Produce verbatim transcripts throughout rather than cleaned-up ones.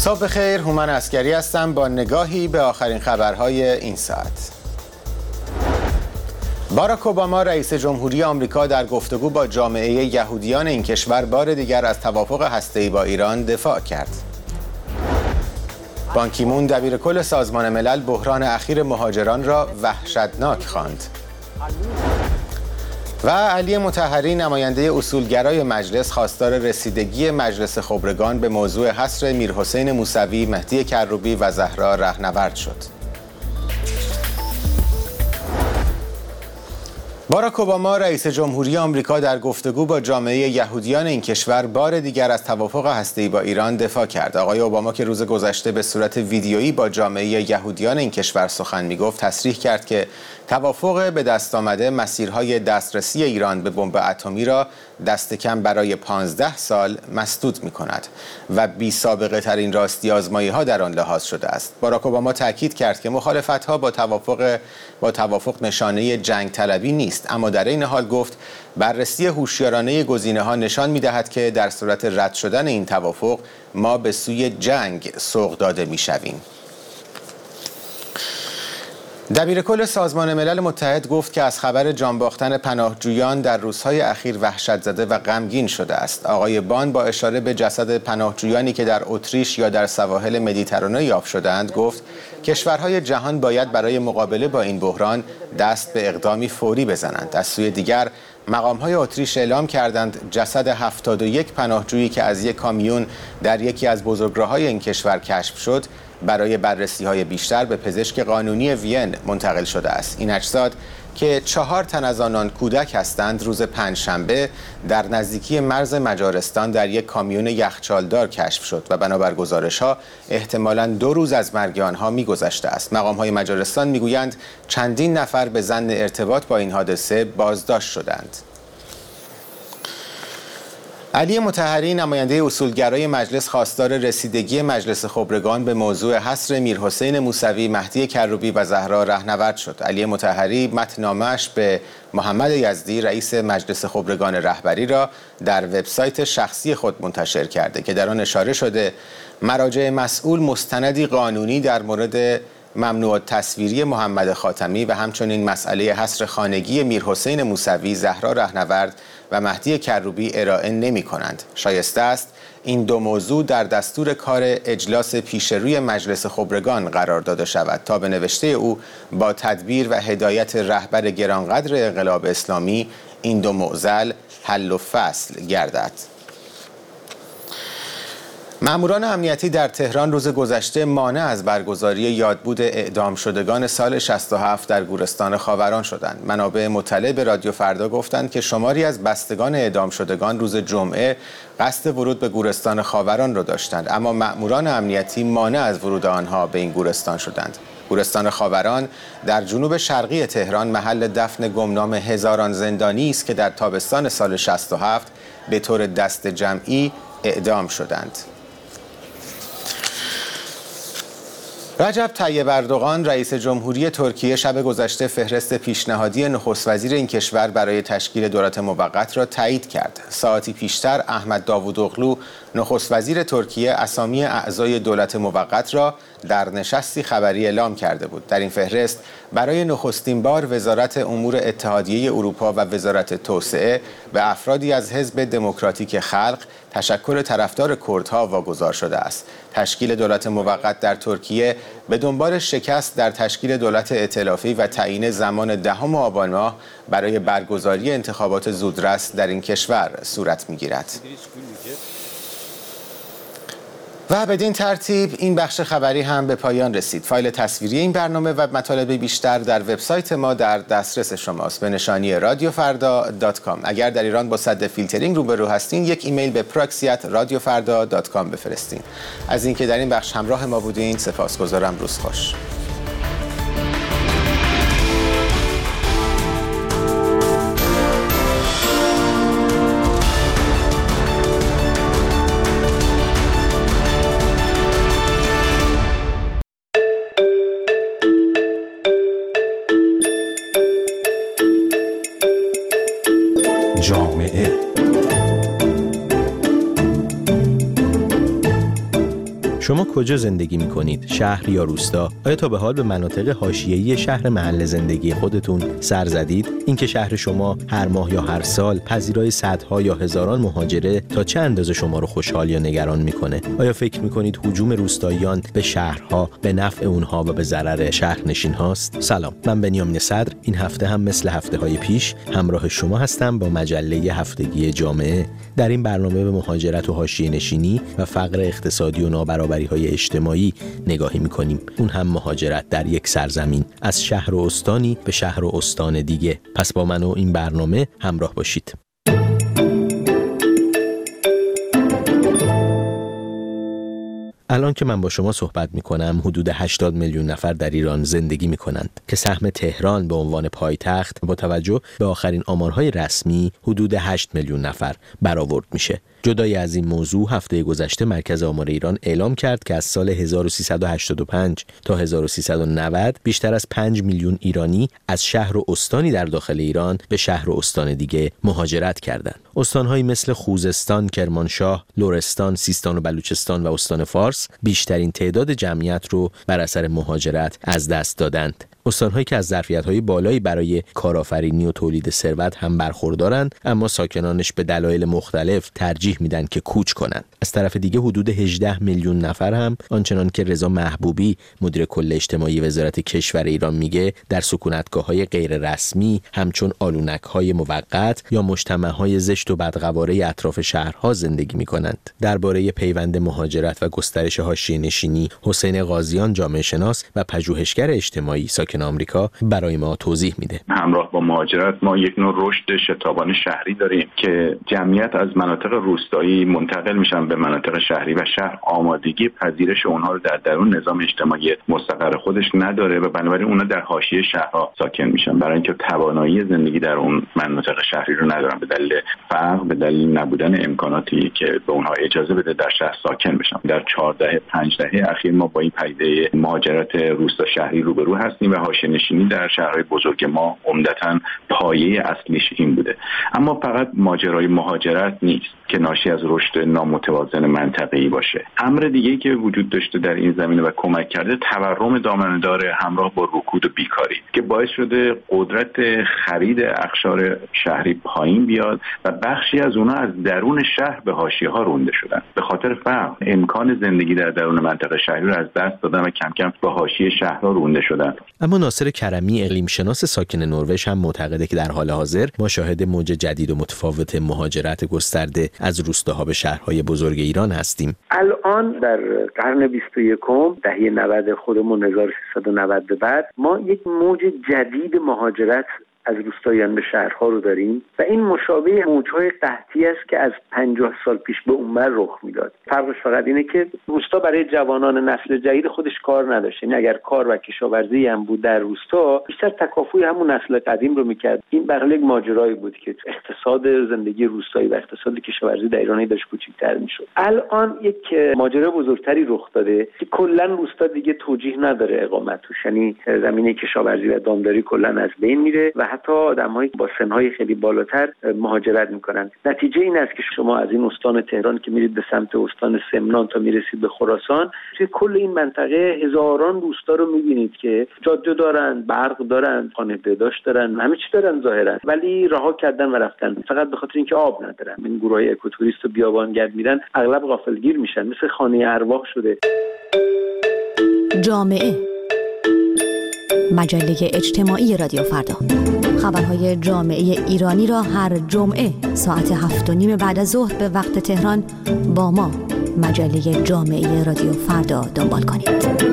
صبح بخیر، هومن عسکری هستم با نگاهی به آخرین خبرهای این ساعت. باراک اوباما رئیس جمهوری آمریکا در گفتگو با جامعه یهودیان این کشور بار دیگر از توافق هسته‌ای با ایران دفاع کرد. بان کی مون دبیر کل سازمان ملل بحران اخیر مهاجران را وحشتناک خواند. و علی مطهری نماینده اصولگرای مجلس خواستار رسیدگی مجلس خبرگان به موضوع حصر میرحسین موسوی، مهدی کروبی و زهرا رهنورد شد. باراک اوباما رئیس جمهوری آمریکا در گفتگو با جامعه یهودیان این کشور بار دیگر از توافق هسته‌ای با ایران دفاع کرد. آقای اوباما که روز گذشته به صورت ویدیویی با جامعه یهودیان این کشور سخن می‌گفت، تصریح کرد که توافق به دست آمده مسیرهای دسترسی ایران به بمب اتمی را دست کم برای پانزده سال مسدود می‌کند و بی سابقه ترین راستی آزمایی‌ها در آن لحاظ شده است. باراک اوباما تاکید کرد که مخالفت‌ها با توافق با توافق نشانه جنگ طلبی نیست، اما در این حال گفت بررسی هوشیارانه گزینه‌ها نشان می‌دهد که در صورت رد شدن این توافق ما به سوی جنگ سوق داده می‌شویم. دبیر کل سازمان ملل متحد گفت که از خبر جان باختن پناهجویان در روزهای اخیر وحشت زده و غمگین شده است. آقای بان با اشاره به جسد پناهجویانی که در اتریش یا در سواحل مدیترانه یافت شدند گفت کشورهای جهان باید برای مقابله با این بحران دست به اقدامی فوری بزنند. از سوی دیگر مقام‌های اتریش اعلام کردند جسد هفتاد و یک پناهجویی که از یک کامیون در یکی از بزرگراه‌های این کشور کشف شد برای بررسی‌های بیشتر به پزشک قانونی وین منتقل شده است. این اجساد که چهار تن از آنان کودک هستند روز پنجشنبه در نزدیکی مرز مجارستان در یک کامیون یخچالدار کشف شد و بنابر گزارش‌ها احتمالاً دو روز از مرگ آنها می‌گذشته است. مقام‌های مجارستان می‌گویند چندین نفر به ظن ارتباط با این حادثه بازداشت شدند. علی مطهری نماینده اصولگرای مجلس خواستار رسیدگی مجلس خبرگان به موضوع حصر میرحسین موسوی، مهدی کروبی و زهرا رهنورد شد. علی مطهری متن‌نامه‌اش به محمد یزدی رئیس مجلس خبرگان رهبری را در وبسایت شخصی خود منتشر کرده که در آن اشاره شده مراجع مسئول مستندی قانونی در مورد ممنوع تصویری محمد خاتمی و همچنین مسئله حصر خانگی میرحسین موسوی، زهرا رهنورد و مهدی کروبی ارائه نمی کنند. شایسته است این دو موضوع در دستور کار اجلاس پیشروی مجلس خبرگان قرار داده شود تا به نوشته او با تدبیر و هدایت رهبر گرانقدر انقلاب اسلامی این دو معضل حل و فصل گردد. ماموران امنیتی در تهران روز گذشته مانع از برگزاری یادبود اعدام شدگان سال شصت و هفت در گورستان خاوران شدند. منابع مطلع به رادیو فردا گفتند که شماری از بستگان اعدام شدگان روز جمعه قصد ورود به گورستان خاوران را داشتند، اما ماموران امنیتی مانع از ورود آنها به این گورستان شدند. گورستان خاوران در جنوب شرقی تهران محل دفن گمنام هزاران زندانی است که در تابستان سال شصت و هفت به طور دست جمعی اعدام شدند. رجب طیب اردوغان رئیس جمهوری ترکیه شب گذشته فهرست پیشنهادی نخست وزیر این کشور برای تشکیل دولت موقت را تایید کرد. ساعتی پیشتر احمد داوودوغلو نخست وزیر ترکیه اسامی اعضای دولت موقت را در نشستی خبری اعلام کرده بود. در این فهرست برای نخستین بار وزارت امور اتحادیه اروپا و وزارت توسعه به افرادی از حزب دموکراتیک خلق تشکل طرفدار کردها واگذار شده است. تشکیل دولت موقت در ترکیه به دنبال شکست در تشکیل دولت ائتلافی و تعیین زمان دهم آبان ماه برای برگزاری انتخابات زودرس در این کشور صورت می‌گیرد. و بدین ترتیب این بخش خبری هم به پایان رسید. فایل تصویری این برنامه و مطالب بیشتر در وبسایت ما در دسترس شماست به نشانی رادیو فردا دات کام. اگر در ایران با سد فیلترینگ روبرو هستین یک ایمیل به پراکسی ات رادیو فردا دات کام بفرستین. از اینکه در این بخش همراه ما بودین سپاسگزارم. روز خوش. جامعه شما کجا زندگی می‌کنید؟ شهر یا روستا؟ آیا تا به حال به مناطق حاشیه‌ای شهر محل زندگی خودتون سر زدید؟ اینکه شهر شما هر ماه یا هر سال پذیرای صدها یا هزاران مهاجره تا چه اندازه شما رو خوشحال یا نگران می‌کنه؟ آیا فکر می‌کنید هجوم روستاییان به شهرها به نفع اونها و به ضرر شهرنشین هاست؟ سلام، من بنیامین صدر. این هفته هم مثل هفته‌های پیش همراه شما هستم با مجله هفتگی جامعه. در این برنامه به مهاجرت و حاشیه‌نشینی و فقر اقتصادی و نابرابری‌های اجتماعی نگاهی می‌کنیم. اون هم مهاجرت در یک سرزمین، از شهر و استانی به شهر و استان دیگه. پس با من و این برنامه همراه باشید. الان که من با شما صحبت میکنم حدود هشتاد میلیون نفر در ایران زندگی میکنند که سهم تهران به عنوان پایتخت با توجه به آخرین آمارهای رسمی حدود هشت میلیون نفر برآورد میشه. جدای از این موضوع هفته گذشته مرکز آمار ایران اعلام کرد که از سال هزار و سیصد و هشتاد و پنج تا هزار و سیصد و نود بیشتر از پنج میلیون ایرانی از شهر و استانی در داخل ایران به شهر و استان دیگه مهاجرت کردند. استان‌هایی مثل خوزستان، کرمانشاه، لرستان، سیستان و بلوچستان و استان فارس بیشترین تعداد جمعیت رو بر اثر مهاجرت از دست دادند. استان‌هایی که از ظرفیت‌های بالایی برای کارآفرینی و تولید ثروت هم برخوردارند، اما ساکنانش به دلایل مختلف ترجیح میدن که کوچ کنند. از طرف دیگه حدود هجده میلیون نفر هم آنچنان که رضا محبوبی مدیر کل اجتماعی وزارت کشور ایران میگه در سکونتگاه‌های غیر رسمی همچون آلونک‌های موقت یا مجتمع‌های زشت و بدقواره اطراف شهرها زندگی می‌کنند. درباره پیوند مهاجرت و گسترش حاشیه‌نشینی حسین قاضیان جامعه شناس و پژوهشگر اجتماعی ساکن آمریکا برای ما توضیح میده. همراه با مهاجرت ما یک نوع رشد شتابان شهری داریم که جمعیت از مناطق روستایی منتقل میشن به مناطق شهری و شهر آمادگی پذیرش اونها رو در درون نظام اجتماعی مستقر خودش نداره و بنابراین اونها در حاشیه شهرها ساکن میشن، برای اینکه توانایی زندگی در اون مناطق شهری رو ندارن به دلیل فقر، به دلیل نبودن امکاناتی که به اونها اجازه بده در شهر ساکن بشن. در چهار دهه پنج دهه اخیر ما با این پدیده مهاجرت روستا شهری روبرو هستیم و حاشیه‌نشینی در شهرهای بزرگ ما عمدتاً پایه اصلیش این بوده. اما فقط ماجرای مهاجرت نیست که ناشی از رشد نامتوازن منطقه‌ای باشه. امر دیگه‌ای که وجود داشته در این زمینه و کمک کرده تورم دامنه‌دار همراه با رکود و بیکاری که باعث شده قدرت خرید اقشار شهری پایین بیاد و بخشی از اونها از درون شهر به حاشیه‌ها رونده شدن. به خاطر فقر امکان زندگی در درون منطقه شهری رو از دست دادن و کم کم به حاشیه شهرها رونده شدن. اما ناصر کرمی اقلیم شناس ساکن نروژ هم معتقده که در حال حاضر ما شاهد موج جدید و متفاوت مهاجرت گسترده از روستاها به شهرهای بزرگ ایران هستیم. الان در قرن بیست و یکم دهه نود خودمون هزار و سیصد و نود به بعد ما یک موج جدید مهاجرت از روستاییان به شهرها رو داریم و این مشابه موج‌های قحطی است که از پنجاه سال پیش به اونور رخ میداد. فرقش فقط اینه که روستا برای جوانان نسل جدید خودش کار نداشت. یعنی اگر کار و کشاورزی هم بود در روستا، بیشتر تکافوی همون نسل قدیم رو میکرد. این به حال یک ماجرایی بود که اقتصاد زندگی روستایی و اقتصاد کشاورزی در ایران داشت کوچکتر میشد. الان یک ماجرا بزرگتری رخ داده که کلا روستا دیگه توجیه نداره اقامت توش. یعنی زمینه کشاورزی و دامداری کلا از بین میره و حتی آدم‌هایی با سن‌های خیلی بالاتر مهاجرت می‌کنن. نتیجه این است که شما از این استان تهران که میرید به سمت استان سمنان تا میرسید به خراسان، توی کل این منطقه هزاران روستا رو می‌بینید که جاده دارن، برق دارن، خانه بهداشت دارن، همه چی دارن ظاهرا، ولی رها کردن و رفتن فقط به خاطر اینکه آب ندارن. این گروهای اکوتوریست و بیابانگرد میرن، اغلب غافلگیر میشن، مثل خانه ارواح شده. جامعه مجله اجتماعی رادیو فردا. خبرهای جامعه ایرانی را هر جمعه ساعت هفت و نیم بعد از ظهر به وقت تهران با ما مجله جامعه رادیو فردا دنبال کنید.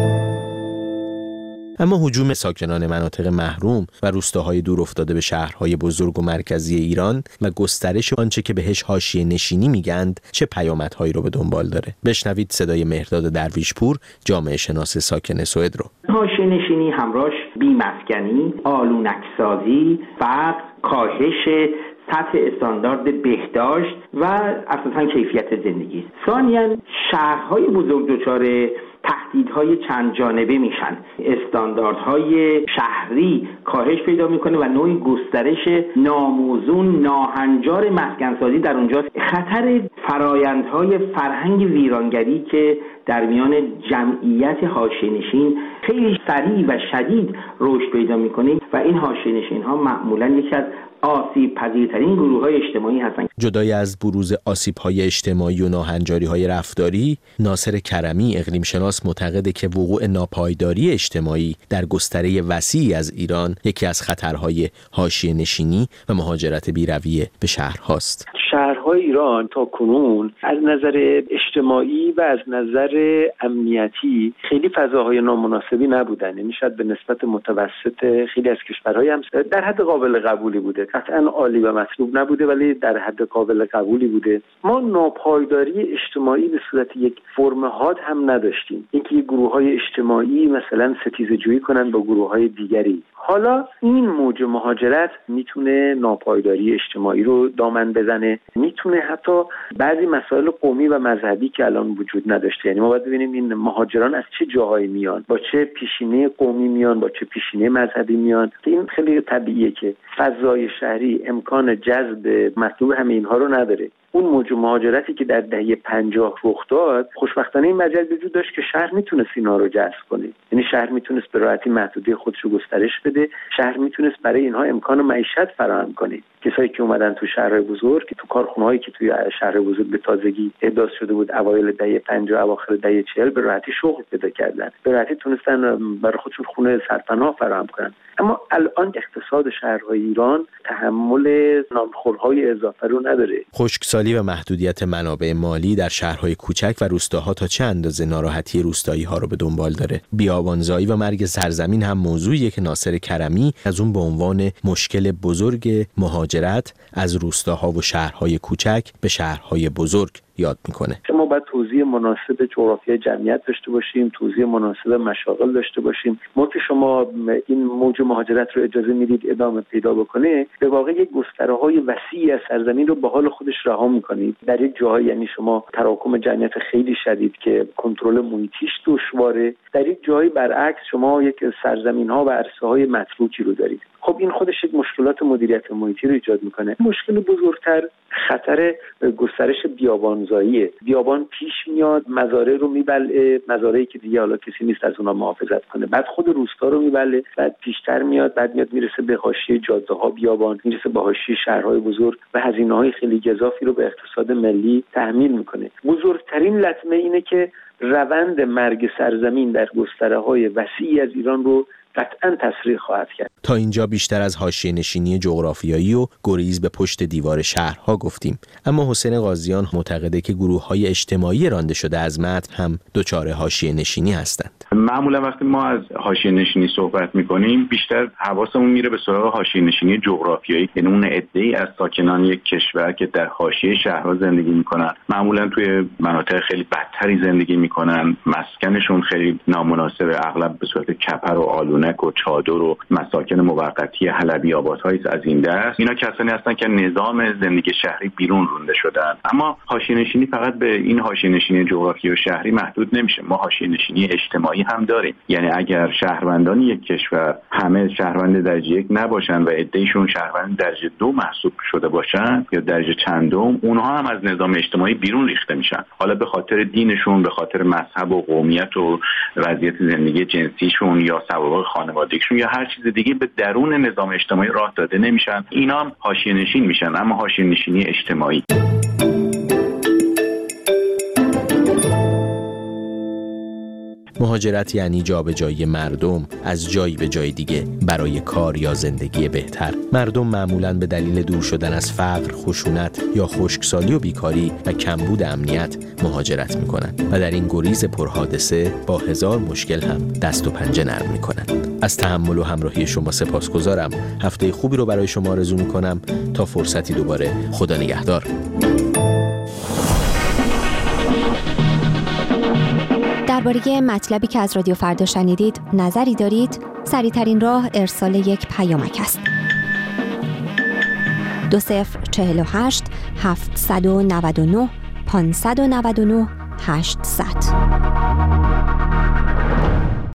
اما هجوم ساکنان مناطق محروم و روستاهای دور افتاده به شهرهای بزرگ و مرکزی ایران و گسترش آنچه که بهش حاشیه نشینی میگند چه پیامدهایی رو به دنبال داره؟ بشنوید صدای مهرداد درویشپور جامعه شناس ساکن سوئد رو. حاشیه نشینی همراهش بی‌مسکنی، آلونک‌سازی، فقر، کاهش سطح استاندارد بهداشت و اساساً کیفیت زندگی. ثانیاً شهرهای بزرگ دچار تهدیدهای چند جانبه میشن. استانداردهای شهری کاهش پیدا میکنه و نوعی گسترش ناموزون ناهنجار مسکنسازی در اونجاست. خطر فرایندهای فرهنگ ویرانگری که در میان جمعیت حاشیه‌نشین خیلی سریع و شدید رشد پیدا میکنه و این حاشیه‌نشین‌ها معمولاً یکی از آسیب پذیرترین گروه‌های اجتماعی هستند. جدای از بروز آسیب‌های اجتماعی و ناهنجاری‌های رفتاری، ناصر کرمی اقلیم شناس معتقده که وقوع ناپایداری اجتماعی در گستره وسیعی از ایران یکی از خطرهای حاشیه‌نشینی و مهاجرت بی‌رویه به شهرهاست. شهرهای ایران تا کنون از نظر اجتماعی و از نظر امنیتی خیلی فضاهای نامناسبی نبودن. یعنی شاید به نسبت متوسط خیلی از کشورهای هم در حد قابل قبولی بوده. قطعاً عالی و مطلوب نبوده ولی در حد قابل قبولی بوده. ما ناپایداری اجتماعی به صورت یک فرم حاد هم نداشتیم. اینکه گروه‌های اجتماعی مثلا ستیزه‌جویی کنن با گروه‌های دیگری. حالا این موج مهاجرت میتونه ناپایداری اجتماعی رو دامن بزنه، میتونه حتی بعضی مسائل قومی و مذهبی که الان وجود نداشته. یعنی ما باید ببینیم این مهاجران از چه جاهایی میان، با چه پیشینه قومی میان، با چه پیشینه مذهبی میان. این خیلی طبیعیه که فضای شهری امکان جذب مطلوب همه اینها رو نداره. اون موج مهاجرتی که در دهه پنجاه رخ داد، خوشبختانه این مجال وجود داشت که شهر میتونست اینا رو جذب کنه. یعنی شهر میتونست به راحتی محدودیت خودش رو گسترش بده، شهر میتونست برای اینها امکان معیشت فراهم کنه. کسایی که اومدن تو شهرهای بزرگ، که تو کارخونه‌هایی که توی شهر بزرگ به تازگی احداث شده بود اوایل دهه پنجاه اواخر دهه چهل، به راحتی شغل پیدا کردن، به راحتی تونستن برای خودشون خونه سرپناه فراهم کنن. اما الان اقتصاد شهرهای ایران تحمل نامخورهای اضافه رو نداره. خشکسالی و محدودیت منابع مالی در شهرهای کوچک و روستاها تا چه اندازه ناراحتی روستایی‌ها رو به دنبال داره. بیابانزایی و مرگ سرزمین هم موضوعیه که ناصر کرمی از اون به عنوان مشکل بزرگ مهاجرت از روستاها و شهرهای کوچک به شهرهای بزرگ یاد میکنه. ما باید توزیع مناسب جغرافیای جمعیت داشته باشیم، توزیع مناسب مشاغل داشته باشیم. ما که شما این موج مهاجرت رو اجازه میدید ادامه پیدا بکنه، به واقع یک گستره‌های وسیعی از سرزمین رو به حال خودش رها میکنید. در یک جاهایی یعنی شما تراکم جمعیت خیلی شدید که کنترل محیطیش دشواره، در یک جایی برعکس شما یک سرزمین‌ها و عرصه‌های متروکی رو دارید. خب این خودش یک مشکلات مدیریت محیطی رو ایجاد میکنه. مشکل بزرگتر خطر گسترش بیابانزاییه. بیابان پیش میاد، مزارع رو میبلعه، مزارعی که دیگه حالا کسی نیست از اونها محافظت کنه. بعد خود روستا رو میبلعه، بعد پیشتر میاد، بعد میاد میرسه به حاشیه جاده‌ها بیابان، میرسه به حاشیه شهرهای بزرگ و هزینه‌های خیلی گزافی رو به اقتصاد ملی تحمیل میکنه. بزرگترین لطمه اینه که روند مرگ سرزمین در گستره‌های وسیعی از ایران رو قطعاً تسریع خواهد کرد. تا اینجا بیشتر از حاشیه‌نشینی جغرافیایی و گریز به پشت دیوار شهرها گفتیم، اما حسین قاضیان معتقده که گروه‌های اجتماعی رانده شده از متن هم دچار حاشیه‌نشینی هستند. معمولا وقتی ما از حاشیه‌نشینی صحبت می‌کنیم بیشتر حواسمون میره به سراغ حاشیه‌نشینی جغرافیایی، یعنی اون عده‌ای از ساکنان یک کشور که در حاشیه شهرها زندگی می‌کنن، معمولا توی مناطق خیلی بدتری زندگی می‌کنن، مسکنشون خیلی نامناسبه، اغلب به صورت کپر و آلونک و چادر و مساکن موقتی حلبی آبادهایی از این دست. اینا کسانی هستن که نظام زندگی شهری بیرون رونده شدن. اما حاشیه‌نشینی فقط به این حاشیه‌نشینی جغرافیایی و شهری محدود نمیشه. ما حاشیه‌نشینی اجتماعی هم داریم. یعنی اگر شهروندان یک کشور همه شهروند درجه یک نباشن و عده‌شون شهروند درجه دو محسوب شده باشن یا درجه چندم، اونها هم از نظام اجتماعی بیرون ریخته میشن. حالا به خاطر دینشون، به خاطر مذهب و قومیت و وضعیت زندگی جنسیشون یا سوابق خانوادگیشون یا هر چیز دیگه به درون نظام اجتماعی راه داده نمیشن. اینا هم حاشیه‌نشین میشن، اما حاشیه‌نشینی اجتماعی. مهاجرت یعنی جابجایی مردم از جایی به جای دیگه برای کار یا زندگی بهتر. مردم معمولاً به دلیل دور شدن از فقر، خشونت یا خشکسالی و بیکاری و کمبود امنیت مهاجرت میکنن و در این گریز پرحادثه با هزار مشکل هم دست و پنجه نرم میکنن. از تحمل و همراهی شما سپاسگزارم. هفته خوبی رو برای شما آرزو میکنم. تا فرصتی دوباره، خدا نگهدار. درباره مطلبی که از رادیو فردا شنیدید نظری دارید؟ سریع‌ترین راه ارسال یک پیامک است. دو صفر چهل و هشت هفتصد و نود و نه پانصد و نود و نه هشتصد.